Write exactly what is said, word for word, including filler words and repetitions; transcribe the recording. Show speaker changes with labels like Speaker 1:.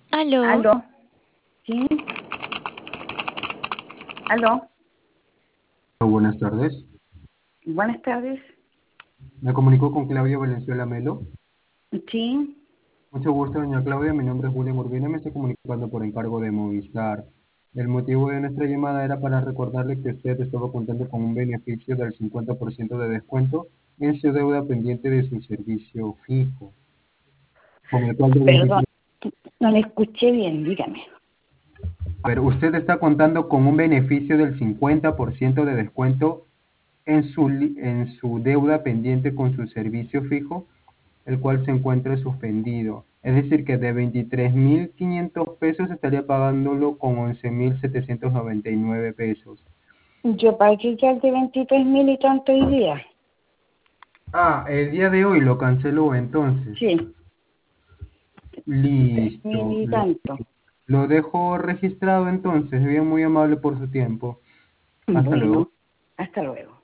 Speaker 1: Aló,
Speaker 2: Aló, ¿sí? Aló,
Speaker 3: Buenas tardes.
Speaker 2: buenas tardes.
Speaker 3: Me comunico con Claudia Valenzuela Melo.
Speaker 2: Sí,
Speaker 3: Mucho gusto, doña Claudia. Mi nombre es William Urbina. Me estoy comunicando por encargo de Movistar. El motivo de nuestra llamada era para recordarle que usted estaba contando con un beneficio del cincuenta por ciento de descuento en su deuda pendiente de su servicio fijo, con el cual de
Speaker 2: perdón,
Speaker 3: veintitrés.
Speaker 2: no le escuché bien, dígame.
Speaker 3: A ver, usted está contando con un beneficio del cincuenta por ciento de descuento en su, li- en su deuda pendiente con su servicio fijo, el cual se encuentra suspendido. Es decir, que de veintitrés mil quinientos pesos estaría pagándolo con once mil setecientos noventa y nueve pesos.
Speaker 2: Yo pagué ya el de veintitrés mil y tanto hoy día.
Speaker 3: Ah, el día de hoy lo canceló entonces.
Speaker 2: Sí, tres mil
Speaker 3: Listo.
Speaker 2: y
Speaker 3: Lo,
Speaker 2: tanto.
Speaker 3: lo dejo registrado entonces. Bien, muy amable por su tiempo. Hasta luego.
Speaker 2: Bueno, hasta luego.